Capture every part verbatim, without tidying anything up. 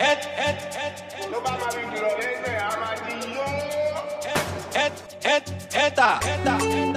Eta, eta,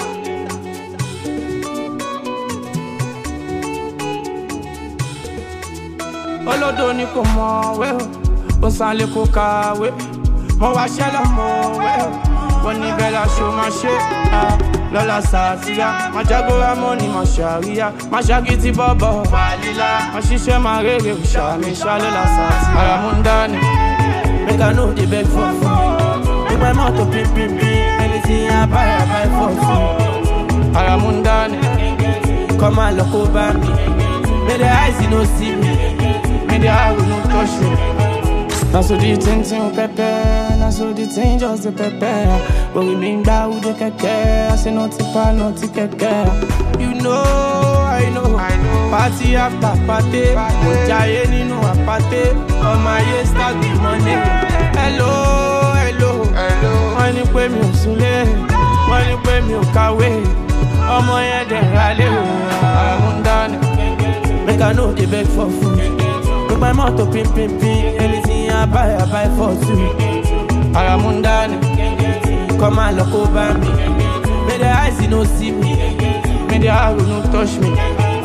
Olodo ni kò mọ̀ wẹ́ o, ó sálé kò kàwé. Mo wá ṣẹ́ lọ́mọ wẹ́ o, wọ́n ní bẹ́ẹ̀ láṣọ máa ṣe. Lọ́la sàtìyà, máa jágóra mọ́ ni máa ṣàríyá. Máa ṣàkìtì bọ́bọ̀ wàlílá. Máa ṣiṣẹ́ máa rèrè òṣàmì ṣá lọ́la sàtìyà. Ara mú ń dání, make I know the beg for food. Make my mouth to pim pim pim. Anything I buy, I buy for food. Ara mú ń dání, come and look over me. May the eyes you no see me. The eye will not touch me. Now so the thing thing pepper, now so the thing just the pepper. But we mean that we the keke. I say no tipa, no keke. You know, I know, I know. Party after party, Mojaye ninu apate. On my ears start the money. Hello, hello, hello. Money pay me usule, money pay me ukawe. Omo ye de rale, I'm done. Make I know they beg for food. Make my mouth to pim pim pim. Anything I buy, I buy for two. Ara mú ń dání, come and look over me. May the eyes you no see me. May the eye will not touch me.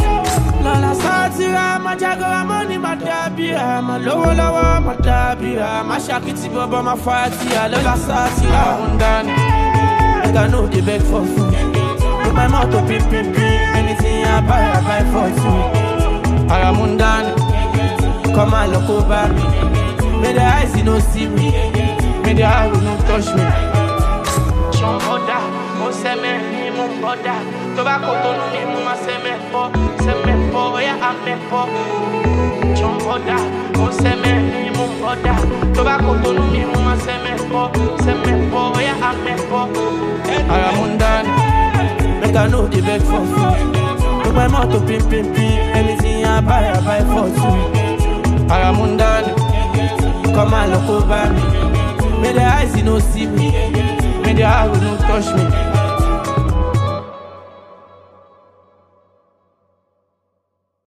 Lọ́la sátìrà, máa jágóra mọ́ ni máa dábìrà. Máa lówó lọ́wọ́, máa dábìrà. Máa ṣàkìtì bọ́bọ́, máa fàtìyà. Lọ́la sátìrà, ara mú ń dání, make I know they beg for food. Make my mouth to pim pim pim. Anything I buy, I buy for two. Ara mú ń dání, come and look over me. May the eyes you no see me. May the eye will not touch me. Chomboda, mo seme ni mo boda. Tobacco tonu ni mo ma seme po, seme po, ya ame po. Chomboda, mo seme ni mo boda. Tobacco tonu ni mo ma seme po, seme po, ya ame po. Ara mú ń dání, make I know the beg for food. Make my mouth to pim pim pim. Anything I buy, I buy for two. Ara mú ń dání, come and look over me. May the eyes you no see me. May the eye will not touch me.